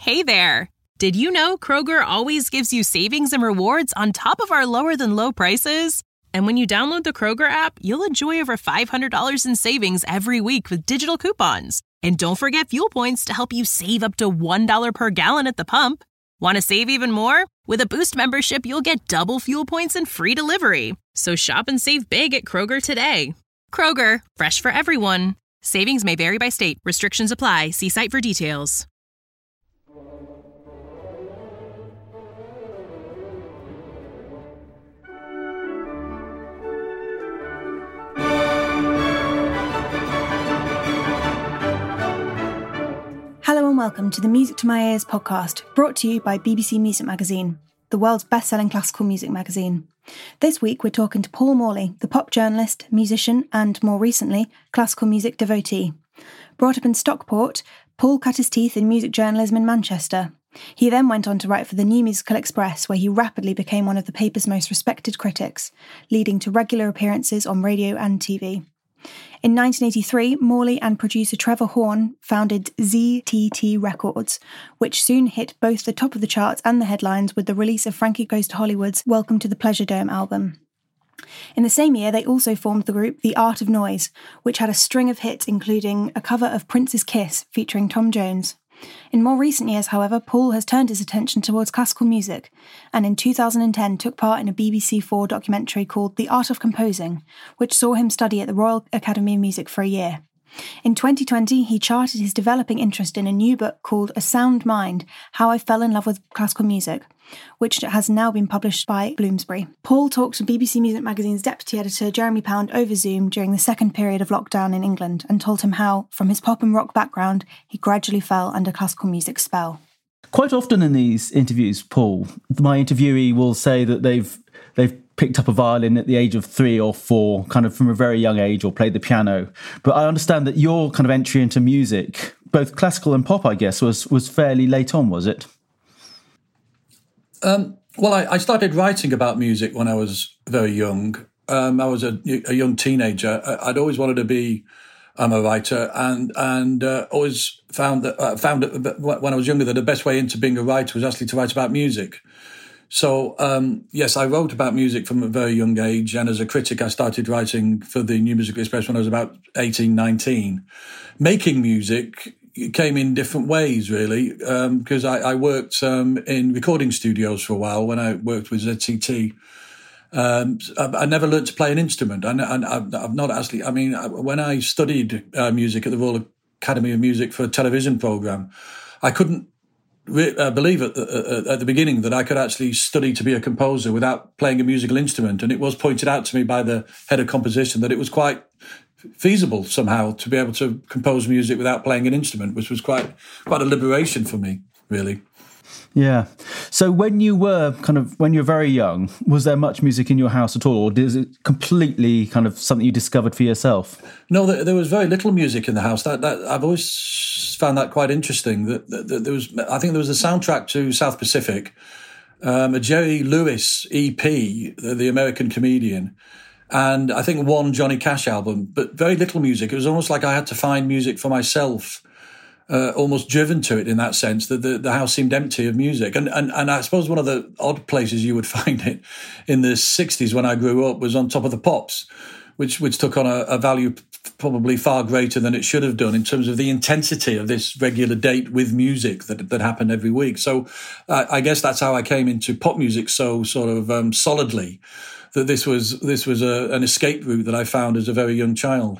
Hey there! Did you know Kroger always gives you savings and rewards on top of our lower-than-low prices? And when you download the Kroger app, you'll enjoy over $500 in savings every week with digital coupons. And don't forget fuel points to help you save up to $1 per gallon at the pump. Want to save even more? With a Boost membership, you'll get double fuel points and free delivery. So shop and save big at Kroger today. Kroger, fresh for everyone. Savings may vary by state. Restrictions apply. See site for details. Hello and welcome to the Music to My Ears podcast, brought to you by BBC Music Magazine, the world's best-selling classical music magazine. This week we're talking to Paul Morley, the pop journalist, musician and, more recently, classical music devotee. Brought up in Stockport, Paul cut his teeth in music journalism in Manchester. He then went on to write for the New Musical Express, where he rapidly became one of the paper's most respected critics, leading to regular appearances on radio and TV. In 1983, Morley and producer Trevor Horn founded ZTT Records, which soon hit both the top of the charts and the headlines with the release of Frankie Goes to Hollywood's Welcome to the Pleasure Dome album. In the same year, they also formed the group The Art of Noise, which had a string of hits including a cover of Prince's Kiss featuring Tom Jones. In more recent years, however, Paul has turned his attention towards classical music, and in 2010 took part in a BBC4 documentary called The Art of Composing, which saw him study at the Royal Academy of Music for a year. In 2020, he charted his developing interest in a new book called A Sound Mind, How I Fell in Love with Classical Music, which has now been published by Bloomsbury. Paul talked to BBC Music Magazine's deputy editor Jeremy Pound over Zoom during the second period of lockdown in England and told him how, from his pop and rock background, he gradually fell under classical music's spell. Quite often in these interviews, Paul, my interviewee will say that they've picked up a violin at the age of 3 or 4, kind of from a very young age, or played the piano. But I understand that your kind of entry into music, both classical and pop, I guess, was fairly late on, was it? Well, I started writing about music when I was very young. I was a young teenager. I'd always wanted to be a writer, and always found that when I was younger that the best way into being a writer was actually to write about music. So, yes, I wrote about music from a very young age. And as a critic, I started writing for the New Musical Express when I was about 18, 19. Making music came in different ways, really, because I worked in recording studios for a while when I worked with ZTT. I never learned to play an instrument. I've not actually, when I studied music at the Royal Academy of Music for a television programme, I couldn't believe at the beginning that I could actually study to be a composer without playing a musical instrument. And it was pointed out to me by the head of composition that it was quite feasible somehow to be able to compose music without playing an instrument, which was quite a liberation for me, really. Yeah. So when you were very young, was there much music in your house at all, or is it completely kind of something you discovered for yourself? No, there was very little music in the house. That I've always found that quite interesting. That there was, I think there was a soundtrack to South Pacific, a Jerry Lewis EP, the American comedian, and I think one Johnny Cash album, but very little music. It was almost like I had to find music for myself. Almost driven to it in that sense, that the house seemed empty of music. And I suppose one of the odd places you would find it in the 60s when I grew up was on Top of the Pops, which took on a value probably far greater than it should have done in terms of the intensity of this regular date with music that happened every week. So I guess that's how I came into pop music so sort of solidly, that this was an escape route that I found as a very young child.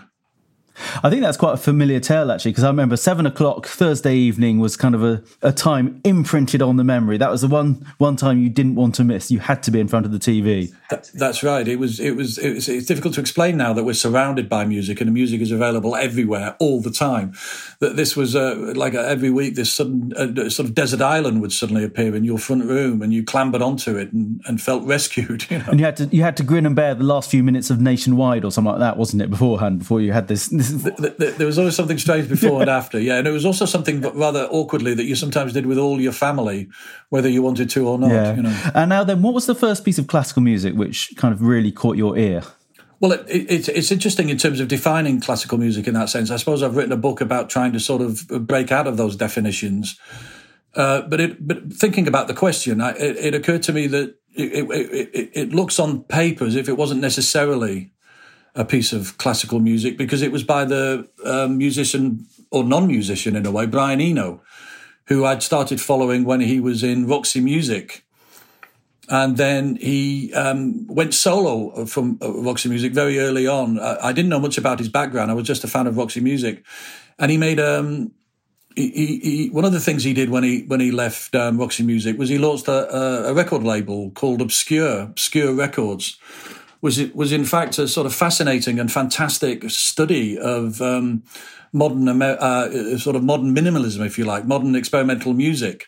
I think that's quite a familiar tale, actually, because I remember 7 o'clock Thursday evening was kind of a time imprinted on the memory. That was the one time you didn't want to miss. You had to be in front of the TV. That's right. It's difficult to explain now that we're surrounded by music and the music is available everywhere all the time. That this was every week, this sudden sort of desert island would suddenly appear in your front room, and you clambered onto it and felt rescued. You know? And you had to grin and bear the last few minutes of Nationwide or something like that, wasn't it? Beforehand, before you had this. There was always something strange before and after, yeah. And it was also something rather awkwardly that you sometimes did with all your family, whether you wanted to or not. Yeah. You know. And now then, what was the first piece of classical music which kind of really caught your ear? Well, it's interesting in terms of defining classical music in that sense. I suppose I've written a book about trying to sort of break out of those definitions. But thinking about the question, it occurred to me that it looks on paper as if it wasn't necessarily a piece of classical music, because it was by the musician, or non-musician in a way, Brian Eno, who I'd started following when he was in Roxy Music. And then he went solo from Roxy Music very early on. I didn't know much about his background. I was just a fan of Roxy Music. And he made one of the things he did when he left Roxy Music was he launched a record label called Obscure Records. Was in fact a sort of fascinating and fantastic study of modern minimalism, if you like, modern experimental music.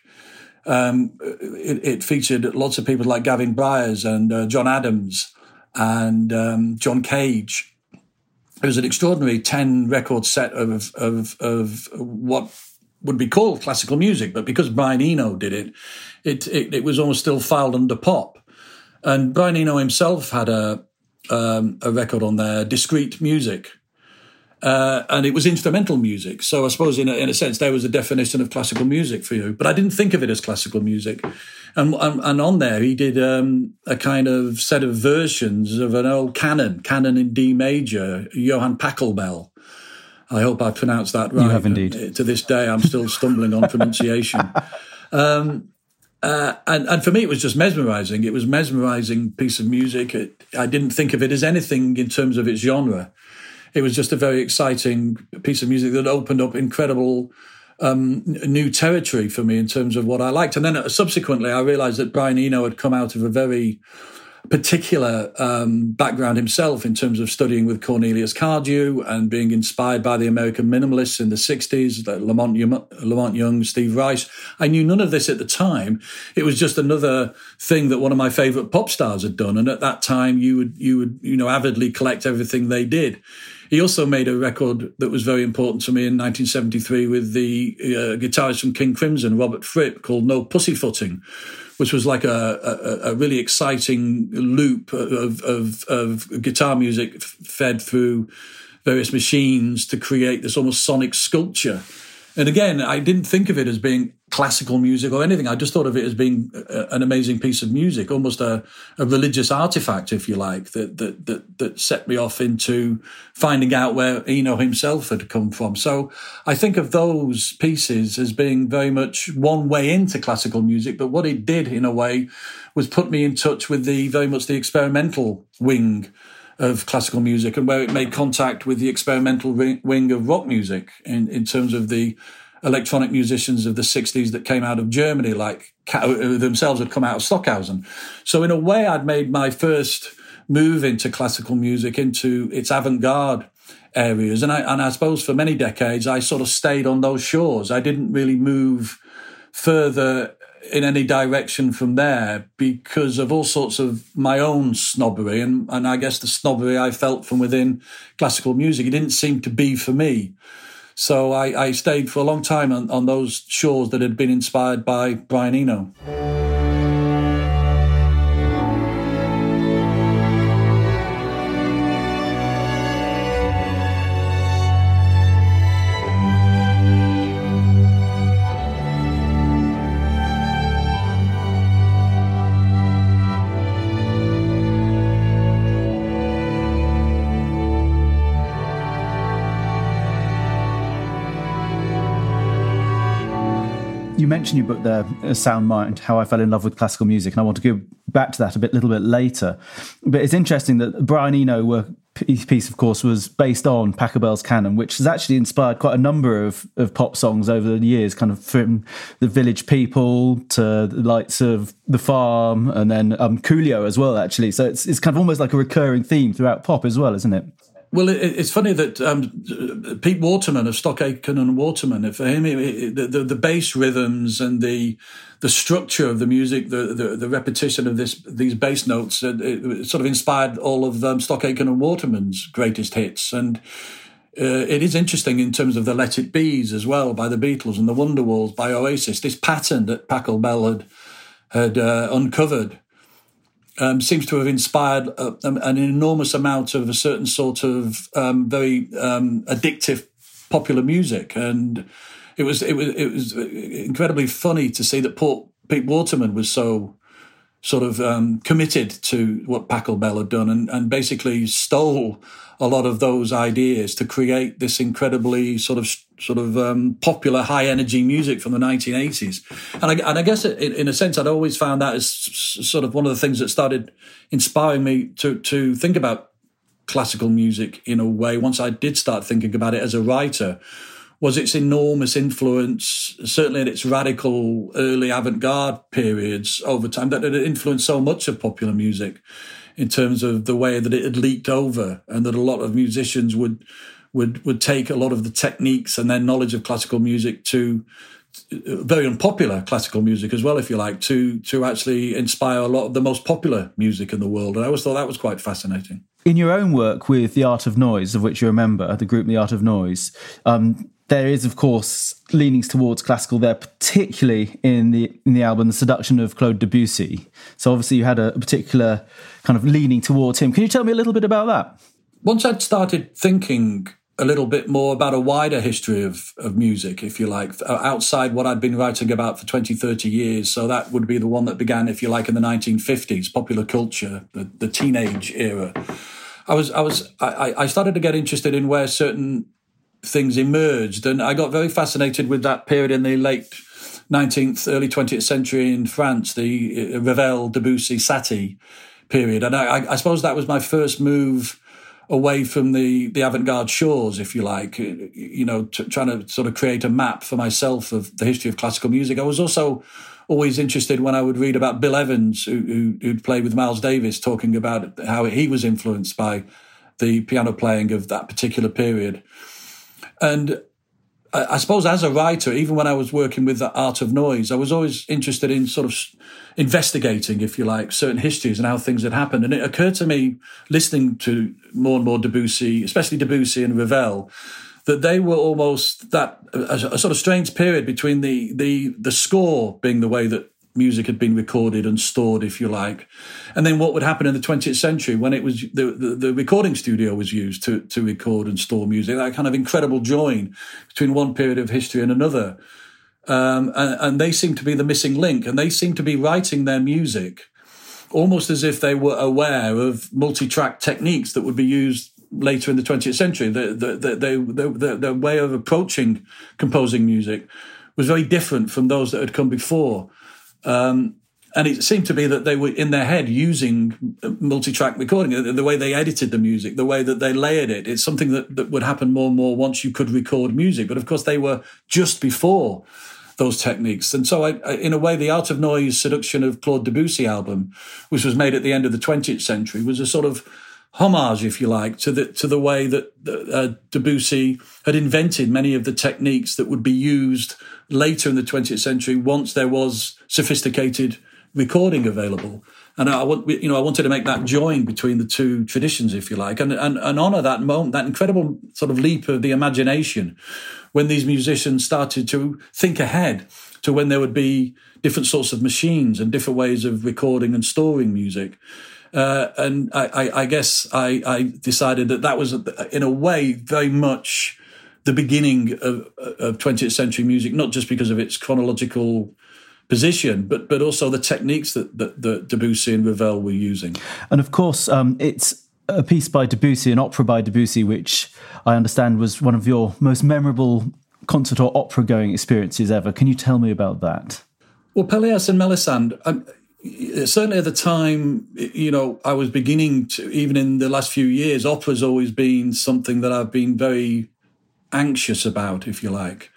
It featured lots of people like Gavin Bryars and John Adams and John Cage. It was an extraordinary 10-record set of what would be called classical music, but because Brian Eno did it was almost still filed under pop. And Brian Eno himself had a record on there, Discrete Music, and it was instrumental music. So I suppose in a sense there was a definition of classical music for you, but I didn't think of it as classical music. And on there he did a kind of set of versions of an old canon in D major, Johann Pachelbel. I hope I pronounced that right. You have indeed. To this day, I'm still stumbling on pronunciation. And for me, it was just mesmerizing. It was a mesmerizing piece of music. I didn't think of it as anything in terms of its genre. It was just a very exciting piece of music that opened up incredible new territory for me in terms of what I liked. And then subsequently, I realized that Brian Eno had come out of a very particular background himself in terms of studying with Cornelius Cardew and being inspired by the American minimalists in the 60s, like Lamont Young, Steve Rice. I knew none of this at the time. It was just another thing that one of my favorite pop stars had done. And at that time, you would avidly collect everything they did. He also made a record that was very important to me in 1973 with the guitarist from King Crimson, Robert Fripp, called No Pussyfooting, which was like a really exciting loop of guitar music fed through various machines to create this almost sonic sculpture. And again, I didn't think of it as being classical music or anything. I just thought of it as being an amazing piece of music, almost a religious artifact, if you like, that set me off into finding out where Eno himself had come from. So I think of those pieces as being very much one way into classical music, but what it did in a way was put me in touch with very much the experimental wing of classical music, and where it made contact with the experimental wing of rock music in terms of the electronic musicians of the 60s that came out of Germany, like themselves had come out of Stockhausen. So in a way, I'd made my first move into classical music, into its avant-garde areas. And I suppose for many decades, I sort of stayed on those shores. I didn't really move further in any direction from there because of all sorts of my own snobbery and I guess the snobbery I felt from within classical music. It didn't seem to be for me. So I stayed for a long time on those shores that had been inspired by Brian Eno. You mentioned your book there, Sound Mind, How I Fell in Love with Classical Music, and I want to go back to that a little bit later. But it's interesting that Brian Eno piece, of course, was based on Pachelbel's canon, which has actually inspired quite a number of pop songs over the years, kind of from the Village People to the likes of The Farm, and then Coolio as well, actually. So it's kind of almost like a recurring theme throughout pop as well, isn't it? Well, it's funny that Pete Waterman of Stock Aitken and Waterman, for him, the bass rhythms and the structure of the music, the repetition of these bass notes, it sort of inspired all of Stock Aitken and Waterman's greatest hits. And it is interesting in terms of the Let It Be's as well by the Beatles and the Wonderwalls by Oasis. This pattern that Pachelbel had uncovered seems to have inspired an enormous amount of a certain sort of very addictive popular music. And it was incredibly funny to see that Pete Waterman was so sort of committed to what Pachelbel had done and basically stole a lot of those ideas to create this incredibly sort of popular high energy music from the 1980s. And I guess in a sense, I'd always found that as sort of one of the things that started inspiring me to think about classical music in a way. Once I did start thinking about it as a writer, was its enormous influence, certainly in its radical early avant-garde periods over time, that it influenced so much of popular music in terms of the way that it had leaked over, and that a lot of musicians would take a lot of the techniques and their knowledge of classical music to very unpopular classical music as well, if you like, to actually inspire a lot of the most popular music in the world. And I always thought that was quite fascinating. In your own work with The Art of Noise, of which you're a member, the group The Art of Noise, there is, of course, leanings towards classical there, particularly in the album The Seduction of Claude Debussy. So obviously you had a particular kind of leaning towards him. Can you tell me a little bit about that? Once I'd started thinking a little bit more about a wider history of music, if you like, outside what I'd been writing about for 20, 30 years. So that would be the one that began, if you like, in the 1950s, popular culture, the teenage era. I started to get interested in where certain things emerged, and I got very fascinated with that period in the late 19th, early 20th century in France, the Ravel, Debussy, Satie period. And I suppose that was my first move away from the avant-garde shores, if you like, trying to sort of create a map for myself of the history of classical music. I was also always interested when I would read about Bill Evans, who'd played with Miles Davis, talking about how he was influenced by the piano playing of that particular period. And I suppose as a writer, even when I was working with The Art of Noise, I was always interested in sort of investigating, if you like, certain histories and how things had happened. And it occurred to me, listening to more and more Debussy, especially Debussy and Ravel, that they were almost a sort of strange period between the score being the way that music had been recorded and stored, if you like, and then what would happen in the 20th century when it was the recording studio was used to record and store music. That kind of incredible join between one period of history and another, and they seem to be the missing link, and they seem to be writing their music almost as if they were aware of multi-track techniques that would be used later in the 20th century. The way of approaching composing music was very different from those that had come before. And it seemed to be that they were in their head using multi-track recording, the way they edited the music, the way that they layered it. It's something that would happen more and more once you could record music. But of course, they were just before those techniques. And so in a way, the Art of Noise Seduction of Claude Debussy album, which was made at the end of the 20th century, was a sort of homage, if you like, to the way that Debussy had invented many of the techniques that would be used later in the 20th century once there was sophisticated recording available. And I wanted to make that join between the two traditions, if you like, and honour that moment, that incredible sort of leap of the imagination when these musicians started to think ahead to when there would be different sorts of machines and different ways of recording and storing music. And I guess I decided that was, in a way, very much the beginning of 20th century music, not just because of its chronological position, but also the techniques that Debussy and Ravel were using. And of course, it's a piece by Debussy, an opera by Debussy, which I understand was one of your most memorable concert or opera-going experiences ever. Can you tell me about that? Well, Pelléas and Melisande, certainly at the time, I was beginning to, even in the last few years, opera's always been something that I've been very anxious about, if you like,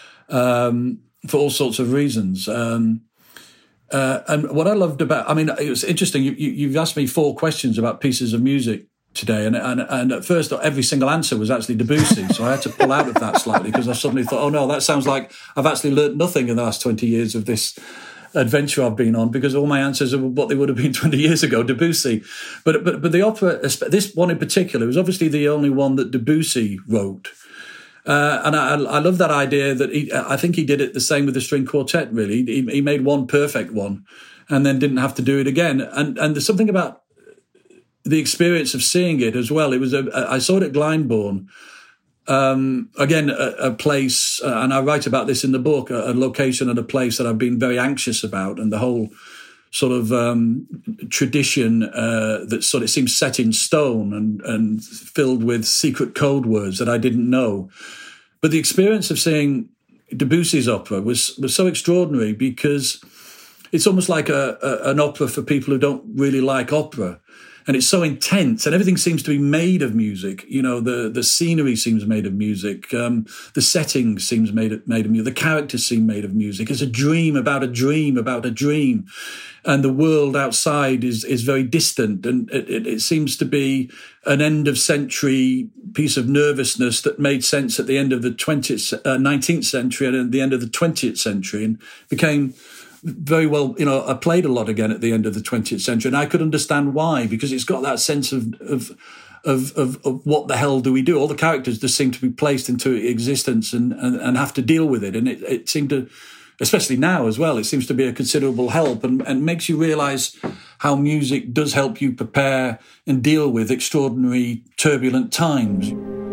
for all sorts of reasons. And what I loved about, it was interesting, you've asked me 4 questions about pieces of music today, and at first every single answer was actually Debussy, so I had to pull out of that slightly because I suddenly thought, oh no, that sounds like I've actually learnt nothing in the last 20 years of this adventure I've been on, because all my answers are what they would have been 20 years ago, Debussy. But the opera, this one in particular, was obviously the only one that Debussy wrote. And I love that idea that I think he did it the same with the string quartet, really. He made one perfect one and then didn't have to do it again. And there's something about the experience of seeing it as well. It was I saw it at Glyndebourne Again, a place, and I write about this in the book, a location and a place that I've been very anxious about, and the whole sort of tradition that sort of seems set in stone and filled with secret code words that I didn't know. But the experience of seeing Debussy's opera was so extraordinary, because it's almost like an opera for people who don't really like opera. And it's so intense, and everything seems to be made of music. You know, the scenery seems made of music. The setting seems made of music. The characters seem made of music. It's a dream about a dream about a dream. And the world outside is very distant. And it seems to be an end-of-century piece of nervousness that made sense at the end of the 19th century and at the end of the 20th century, and became very well, I played a lot again at the end of the 20th century, and I could understand why, because it's got that sense of what the hell do we do? All the characters just seem to be placed into existence and have to deal with it. And it seemed to, especially now as well, it seems to be a considerable help, and makes you realise how music does help you prepare and deal with extraordinary, turbulent times.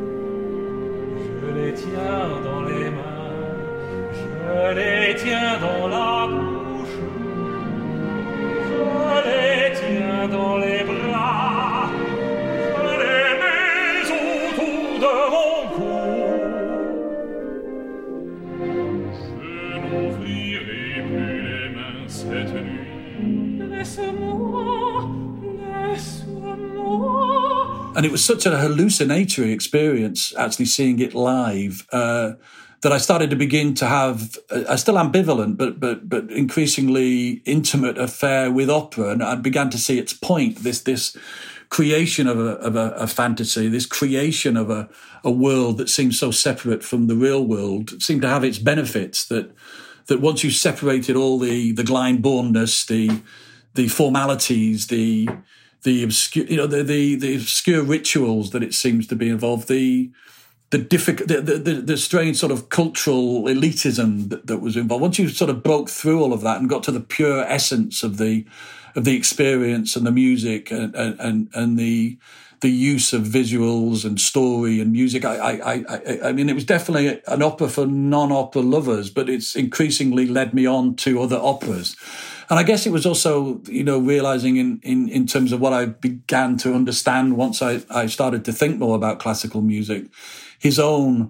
Dans les bras, je les mets autour de mon cou. Je n'ouvrirai plus les mains cette nuit. Laisse-moi. And it was such a hallucinatory experience, actually seeing it live, that I started to begin to have a still ambivalent but increasingly intimate affair with opera, and I began to see its point. This creation of a fantasy, this creation of a world that seems so separate from the real world, seemed to have its benefits. That once you separated all the Glyndebourne-ness, the formalities, the obscure, the obscure rituals that it seems to be involved, the strange sort of cultural elitism that was involved. Once you sort of broke through all of that and got to the pure essence of the experience and the music and the use of visuals and story and music, I mean, it was definitely an opera for non-opera lovers, but it's increasingly led me on to other operas. And I guess it was also, realizing in terms of what I began to understand once I started to think more about classical music, his own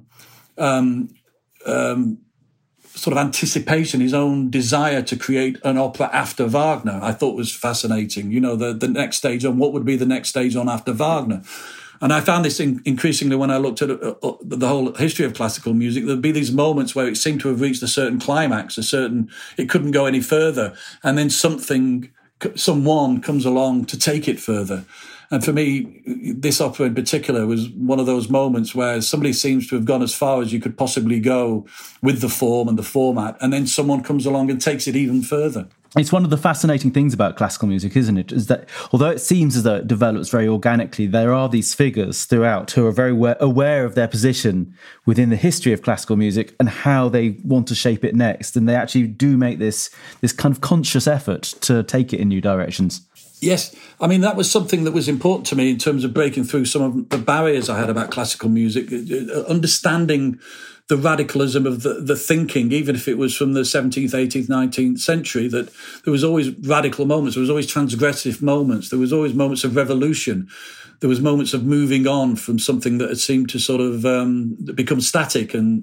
sort of anticipation, his own desire to create an opera after Wagner, I thought was fascinating. The next stage on, what would be the next stage on after Wagner? And I found this increasingly when I looked at the whole history of classical music. There'd be these moments where it seemed to have reached a certain climax, it couldn't go any further. And then someone comes along to take it further. And for me, this opera in particular was one of those moments where somebody seems to have gone as far as you could possibly go with the form and the format, and then someone comes along and takes it even further. It's one of the fascinating things about classical music, isn't it? Is that although it seems as though it develops very organically, there are these figures throughout who are very aware of their position within the history of classical music and how they want to shape it next. And they actually do make this kind of conscious effort to take it in new directions. Yes, I mean, that was something that was important to me in terms of breaking through some of the barriers I had about classical music, understanding the radicalism of the thinking, even if it was from the 17th, 18th, 19th century, that there was always radical moments, there was always transgressive moments, there was always moments of revolution, there was moments of moving on from something that had seemed to sort of become static and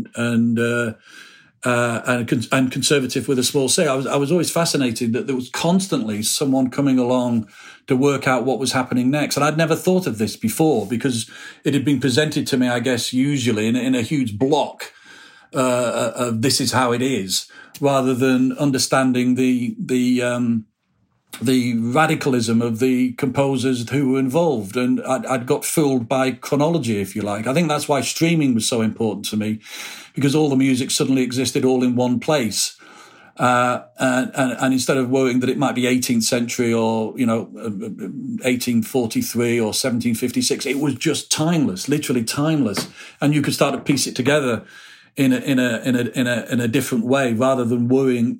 conservative with a small c. I was always fascinated that there was constantly someone coming along to work out what was happening next. And I'd never thought of this before because it had been presented to me, I guess, usually in a huge block of this is how it is, rather than understanding the radicalism of the composers who were involved. And I'd got fooled by chronology, if you like. I think that's why streaming was so important to me, because all the music suddenly existed all in one place. And instead of worrying that it might be 18th century or, 1843 or 1756, it was just timeless, literally timeless. And you could start to piece it together in a different way, rather than worrying,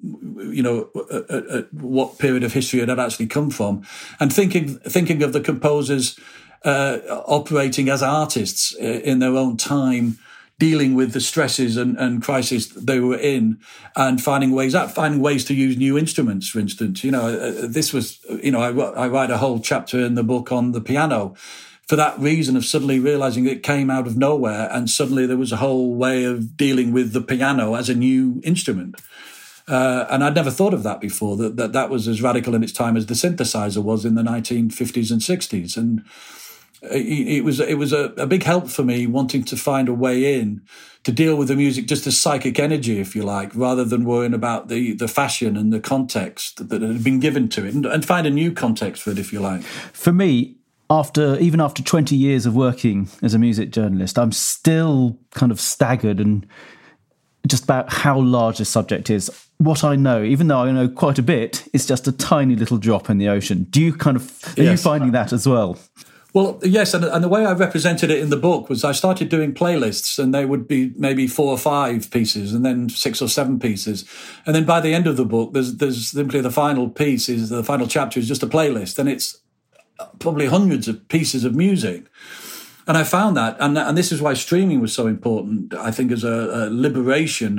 what period of history it had actually come from, and thinking of the composers operating as artists in their own time, dealing with the stresses and crises they were in, and finding ways to use new instruments. For instance, this was, I write a whole chapter in the book on the piano, for that reason of suddenly realizing it came out of nowhere, and suddenly there was a whole way of dealing with the piano as a new instrument. And I'd never thought of that before, that was as radical in its time as the synthesizer was in the 1950s and 60s. And it was a big help for me, wanting to find a way in to deal with the music just as psychic energy, if you like, rather than worrying about the fashion and the context that had been given to it, and find a new context for it, if you like. For me, even after 20 years of working as a music journalist, I'm still kind of staggered and just about how large this subject is. What I know, even though I know quite a bit, is just a tiny little drop in the ocean. Are you finding that as well? Well, yes, and the way I represented it in the book was I started doing playlists, and they would be maybe 4 or 5 pieces, and then 6 or 7 pieces. And then by the end of the book, there's simply the final chapter is just a playlist, and it's probably hundreds of pieces of music. And I found that, and this is why streaming was so important, I think, as a liberation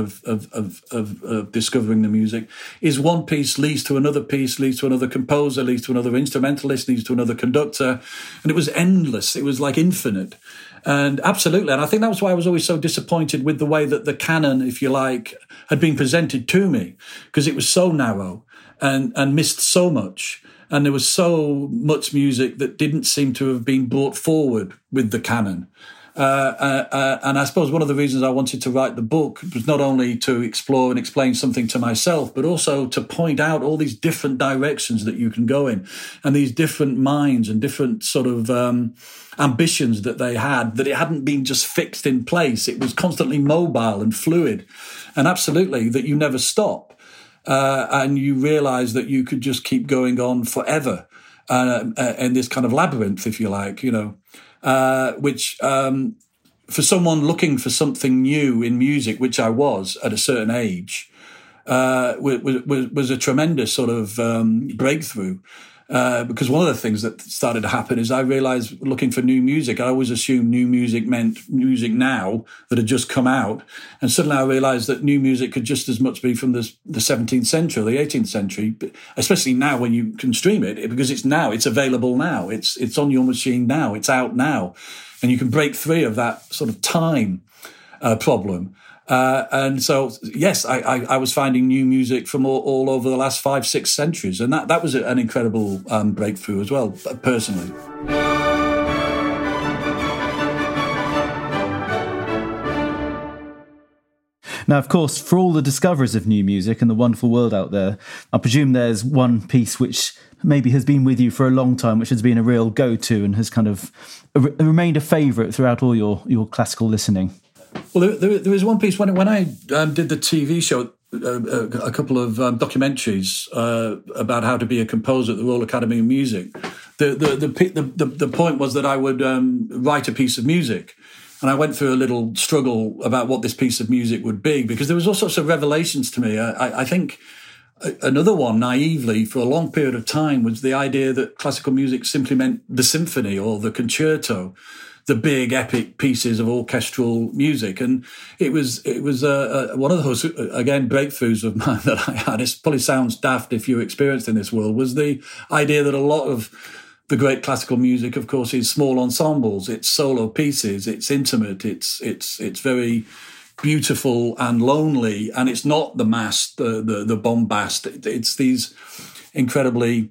of discovering the music, is one piece leads to another piece, leads to another composer, leads to another instrumentalist, leads to another conductor. And it was endless. It was like infinite. And absolutely. And I think that was why I was always so disappointed with the way that the canon, if you like, had been presented to me, because it was so narrow and missed so much. And there was so much music that didn't seem to have been brought forward with the canon. And I suppose one of the reasons I wanted to write the book was not only to explore and explain something to myself, but also to point out all these different directions that you can go in, and these different minds and different sort of ambitions that they had, that it hadn't been just fixed in place. It was constantly mobile and fluid, and absolutely that you never stop. And you realize that you could just keep going on forever in this kind of labyrinth, if you like, which for someone looking for something new in music, which I was at a certain age, was a tremendous sort of breakthrough. Because one of the things that started to happen is I realized, looking for new music, I always assumed new music meant music now that had just come out. And suddenly I realized that new music could just as much be from the 17th century or the 18th century, especially now when you can stream it, because it's available now. It's on your machine now. It's out now. And you can break free of that sort of time problem. And so, yes, I was finding new music from all over the last 5-6 centuries. And that was an incredible breakthrough as well, personally. Now, of course, for all the discoverers of new music and the wonderful world out there, I presume there's one piece which maybe has been with you for a long time, which has been a real go-to and has kind of remained a favourite throughout all your classical listening. Well, there was one piece when I did the TV show, a couple of documentaries about how to be a composer at the Royal Academy of Music. The point was that I would write a piece of music, and I went through a little struggle about what this piece of music would be, because there was all sorts of revelations to me. I think another one, naively, for a long period of time, was the idea that classical music simply meant the symphony or the concerto, the big epic pieces of orchestral music. And it was one of those, again, breakthroughs of mine that I had. It probably sounds daft if you're experienced in this world, was the idea that a lot of the great classical music, of course, is small ensembles, it's solo pieces, it's intimate, it's very beautiful and lonely, and it's not the mass, the bombast. It's these incredibly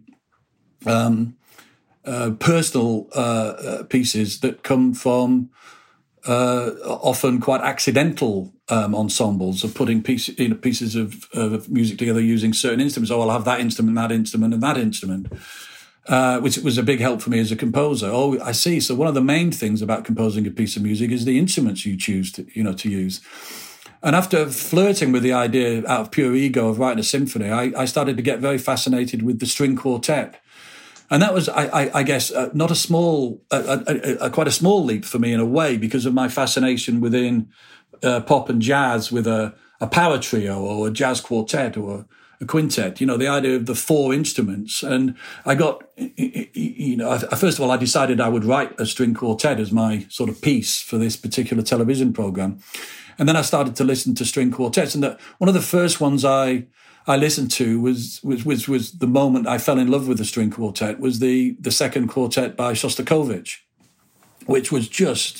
personal pieces that come from often quite accidental ensembles of putting pieces of music together using certain instruments. Oh, I'll have that instrument, and that instrument, which was a big help for me as a composer. Oh, I see. So one of the main things about composing a piece of music is the instruments you choose to use. And after flirting with the idea out of pure ego of writing a symphony, I started to get very fascinated with the string quartet. And that was, I guess, not a small, quite a small leap for me in a way, because of my fascination within pop and jazz with a a power trio or a jazz quartet or a quintet, the idea of the 4 instruments. And I got, first of all, I decided I would write a string quartet as my sort of piece for this particular television program. And then I started to listen to string quartets. And one of the first ones I listened to was the moment I fell in love with the string quartet, was the second quartet by Shostakovich, which was just,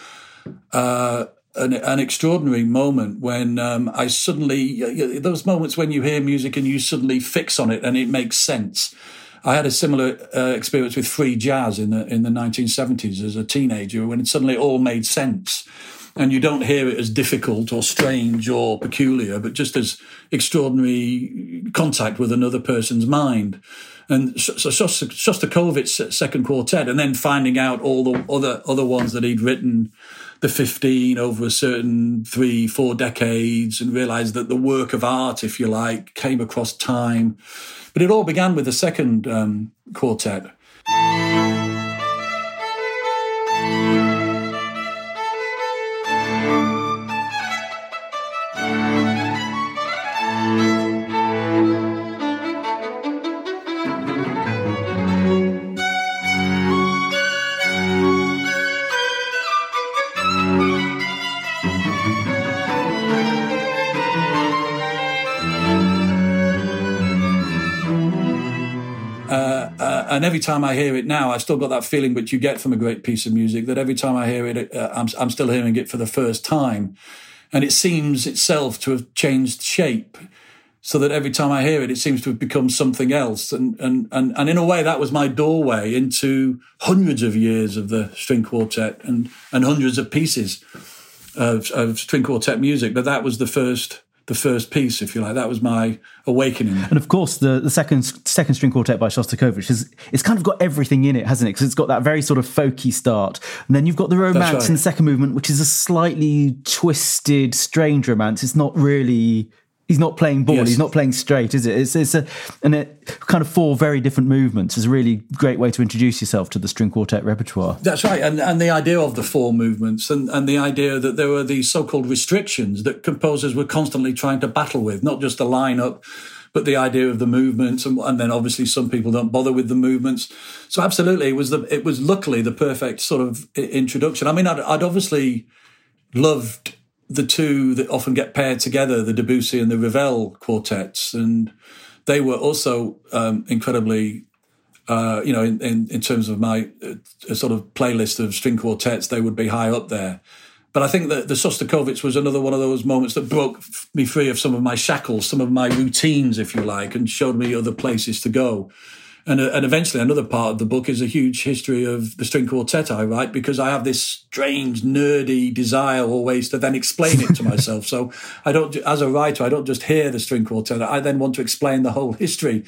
an extraordinary moment when I suddenly, those moments when you hear music and you suddenly fix on it and it makes sense. I had a similar experience with free jazz in the 1970s as a teenager, when it suddenly all made sense. And you don't hear it as difficult or strange or peculiar, but just as extraordinary contact with another person's mind. And so Shostakovich's second quartet, and then finding out all the other ones that he'd written, the 15 over a certain 3-4 decades, and realised that the work of art, if you like, came across time. But it all began with the second quartet. And every time I hear it now, I've still got that feeling which you get from a great piece of music, that every time I hear it, I'm still hearing it for the first time. And it seems itself to have changed shape, so that every time I hear it, it seems to have become something else. And in a way, that was my doorway into hundreds of years of the string quartet and hundreds of pieces of string quartet music. But that was the first piece, if you like. That was my awakening. And of course, the second string quartet by Shostakovich it's kind of got everything in it, hasn't it? Because it's got that very sort of folky start, and then you've got the romance in the second movement, which is a slightly twisted, strange romance. It's not really. He's not playing ball. Yes. He's not playing straight, is it? It's kind of 4 very different movements. It's a really great way to introduce yourself to the string quartet repertoire. That's right. And the idea of the 4 movements and the idea that there were these so-called restrictions that composers were constantly trying to battle with, not just the lineup, but the idea of the movements. And then obviously some people don't bother with the movements. So absolutely, it was luckily the perfect sort of introduction. I mean, I'd obviously loved the 2 that often get paired together, the Debussy and the Ravel quartets, and they were also incredibly, in terms of my sort of playlist of string quartets, they would be high up there. But I think that the Shostakovich was another one of those moments that broke me free of some of my shackles, some of my routines, if you like, and showed me other places to go. And eventually another part of the book is a huge history of the string quartet I write, because I have this strange, nerdy desire always to then explain it to myself. So as a writer, I don't just hear the string quartet. I then want to explain the whole history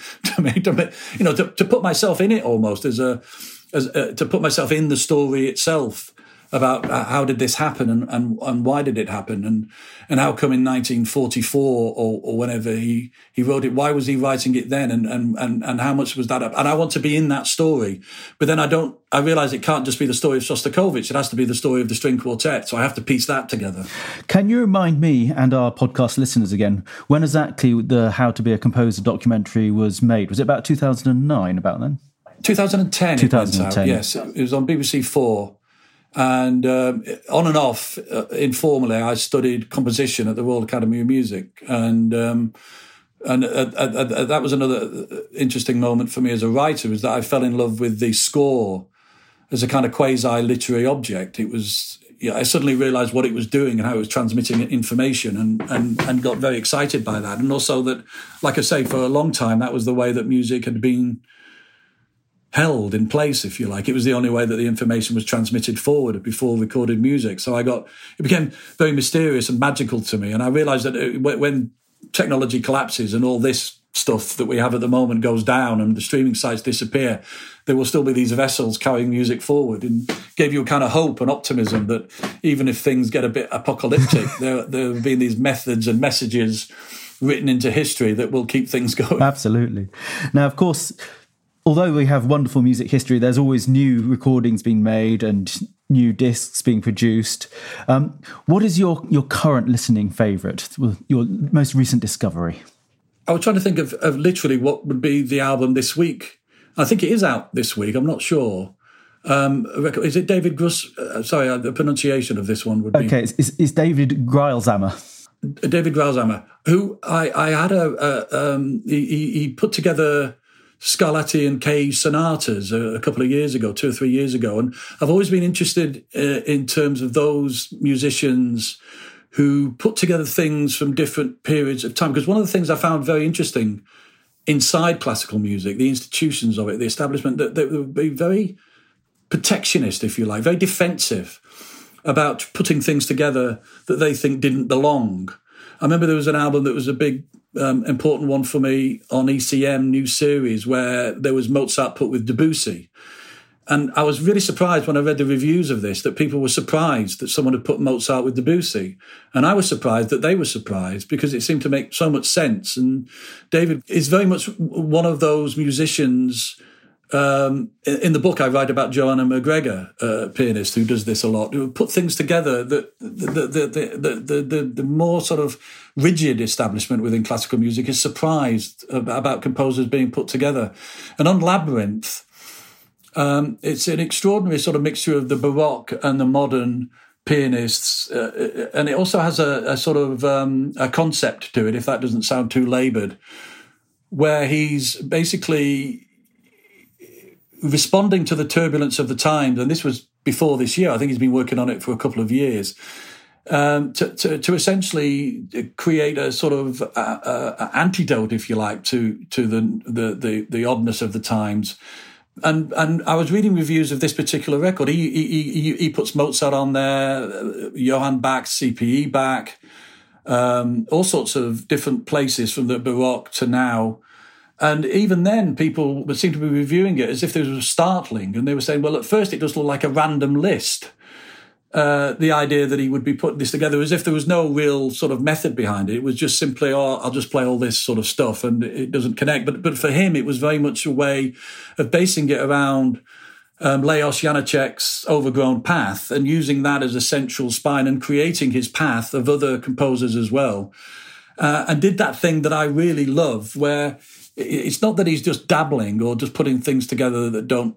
to put myself in it almost to put myself in the story itself, about how did this happen and why did it happen and how come in 1944 or whenever he wrote it, why was he writing it then and how much was that up? And I want to be in that story, but then I realize it can't just be the story of Shostakovich, it has to be the story of the string quartet, so I have to piece that together. Can you remind me and our podcast listeners again, when exactly the How to Be a Composer documentary was made? Was it about 2009, about then? 2010. 2010. Yes, it was on BBC 4. And on and off, informally, I studied composition at the Royal Academy of Music, and that was another interesting moment for me as a writer, was that I fell in love with the score as a kind of quasi-literary object. It was, I suddenly realised what it was doing and how it was transmitting information, and got very excited by that. And also that, like I say, for a long time, that was the way that music had been held in place, if you like. It was the only way that the information was transmitted forward before recorded music. So it became very mysterious and magical to me. And I realized that when technology collapses and all this stuff that we have at the moment goes down and the streaming sites disappear, there will still be these vessels carrying music forward, and gave you a kind of hope and optimism that even if things get a bit apocalyptic, there have been these methods and messages written into history that will keep things going. Absolutely. Now, of course, although we have wonderful music history, there's always new recordings being made and new discs being produced. What is your current listening favourite, your most recent discovery? I was trying to think of literally what would be the album this week. I think it is out this week. I'm not sure. Is it David Gruss? Sorry, the pronunciation of this one would be... Okay, it's David Greilshammer. David Greilshammer, who I had he put together Scarlatti and Cage sonatas a couple of years ago, 2 or 3 years ago. And I've always been interested in terms of those musicians who put together things from different periods of time. Because one of the things I found very interesting inside classical music, the institutions of it, the establishment, that they would be very protectionist, if you like, very defensive about putting things together that they think didn't belong. I remember there was an album that was a big, important one for me on ECM New Series where there was Mozart put with Debussy. And I was really surprised when I read the reviews of this that people were surprised that someone had put Mozart with Debussy. And I was surprised that they were surprised because it seemed to make so much sense. And David is very much one of those musicians. In the book, I write about Joanna McGregor, a pianist who does this a lot, who put things together that the more sort of rigid establishment within classical music is surprised about composers being put together. And on Labyrinth, it's an extraordinary sort of mixture of the Baroque and the modern pianists, and it also has a sort of a concept to it, if that doesn't sound too laboured, where he's basically responding to the turbulence of the times, and this was before this year. I think he's been working on it for a couple of years, to essentially create a sort of antidote, if you like, to the oddness of the times. And I was reading reviews of this particular record. He puts Mozart on there, Johann Bach, CPE Bach, all sorts of different places from the Baroque to now. And even then, people seem to be reviewing it as if this was startling. And they were saying, well, at first it does look like a random list. The idea that he would be putting this together as if there was no real sort of method behind it. It was just simply, I'll just play all this sort of stuff and it doesn't connect. But for him, it was very much a way of basing it around Leos Janáček's Overgrown Path and using that as a central spine and creating his path of other composers as well. And did that thing that I really love, where it's not that he's just dabbling or just putting things together that don't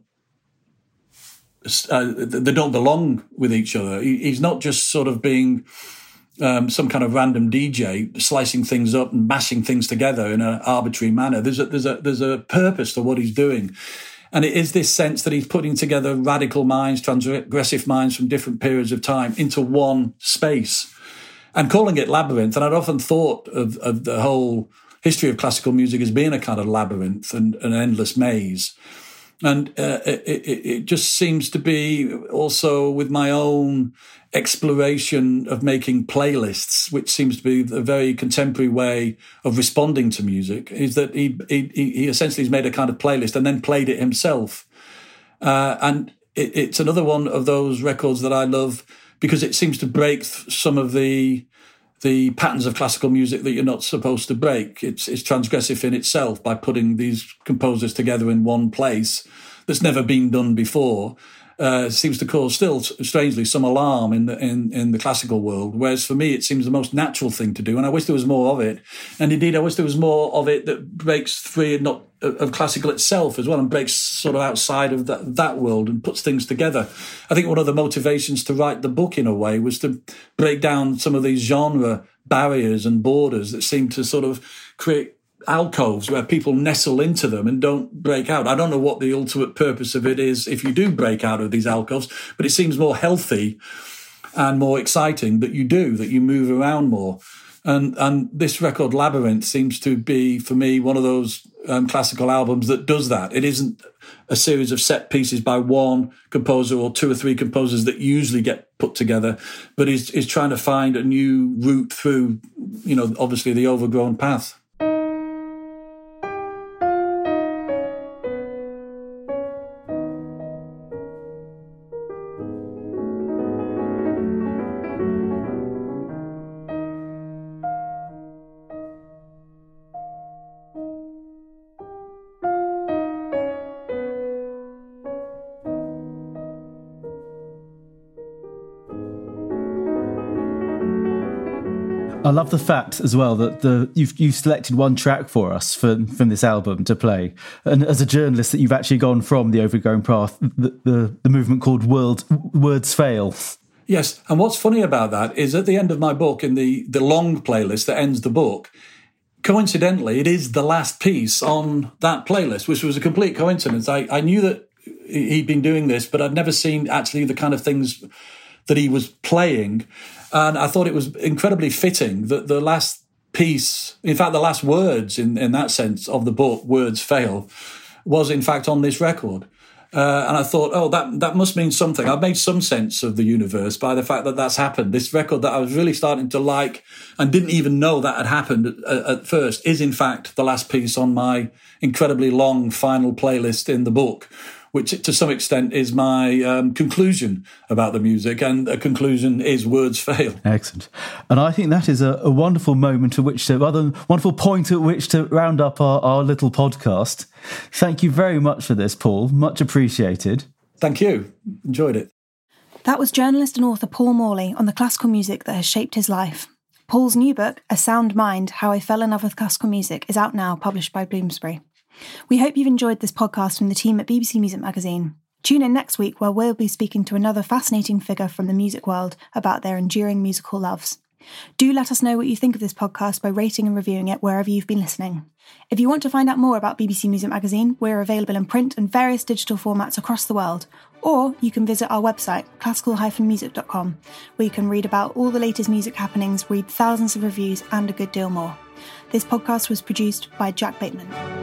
belong with each other. He's not just sort of being some kind of random DJ slicing things up and mashing things together in an arbitrary manner. There's a purpose to what he's doing. And it is this sense that he's putting together radical minds, transgressive minds from different periods of time into one space and calling it Labyrinth. And I'd often thought of the whole history of classical music as being a kind of labyrinth and an endless maze. And it just seems to be also with my own exploration of making playlists, which seems to be a very contemporary way of responding to music, is that he essentially has made a kind of playlist and then played it himself. And it's another one of those records that I love because it seems to break some of the patterns of classical music that you're not supposed to break. It's transgressive in itself by putting these composers together in one place that's never been done before. Seems to cause still, strangely, some alarm in the classical world. Whereas for me, it seems the most natural thing to do. And I wish there was more of it. And indeed, I wish there was more of it that breaks free and not of classical itself as well and breaks sort of outside of that world and puts things together. I think one of the motivations to write the book in a way was to break down some of these genre barriers and borders that seem to sort of create alcoves where people nestle into them and don't break out. I don't know what the ultimate purpose of it is if you do break out of these alcoves, but it seems more healthy and more exciting that you move around more. And this record, Labyrinth, seems to be, for me, one of those classical albums that does that. It isn't a series of set pieces by one composer or two or three composers that usually get put together, but is trying to find a new route through, obviously the Overgrown Path. I love the fact as well that you've selected one track for us from this album to play, and as a journalist that you've actually gone from the Overgrown Path, the movement called Words Fail. Yes, and what's funny about that is at the end of my book, in the long playlist that ends the book, coincidentally, it is the last piece on that playlist, which was a complete coincidence. I knew that he'd been doing this, but I'd never seen actually the kind of things that he was playing. And I thought it was incredibly fitting that the last piece, in fact, the last words in that sense of the book, Words Fail, was in fact on this record. And I thought, oh, that must mean something. I've made some sense of the universe by the fact that that's happened. This record that I was really starting to like and didn't even know that had happened at first is in fact the last piece on my incredibly long final playlist in the book, which to some extent is my conclusion about the music, and a conclusion is Words Fail. Excellent. And I think that is a wonderful moment at which wonderful point at which to round up our little podcast. Thank you very much for this, Paul. Much appreciated. Thank you. Enjoyed it. That was journalist and author Paul Morley on the classical music that has shaped his life. Paul's new book, A Sound Mind, How I Fell in Love with Classical Music, is out now, published by Bloomsbury. We hope you've enjoyed this podcast from the team at BBC Music Magazine. Tune in next week where we'll be speaking to another fascinating figure from the music world about their enduring musical loves. Do let us know what you think of this podcast by rating and reviewing it wherever you've been listening. If you want to find out more about BBC Music Magazine, we're available in print and various digital formats across the world. Or you can visit our website, classical-music.com, where you can read about all the latest music happenings, read thousands of reviews and a good deal more. This podcast was produced by Jack Bateman.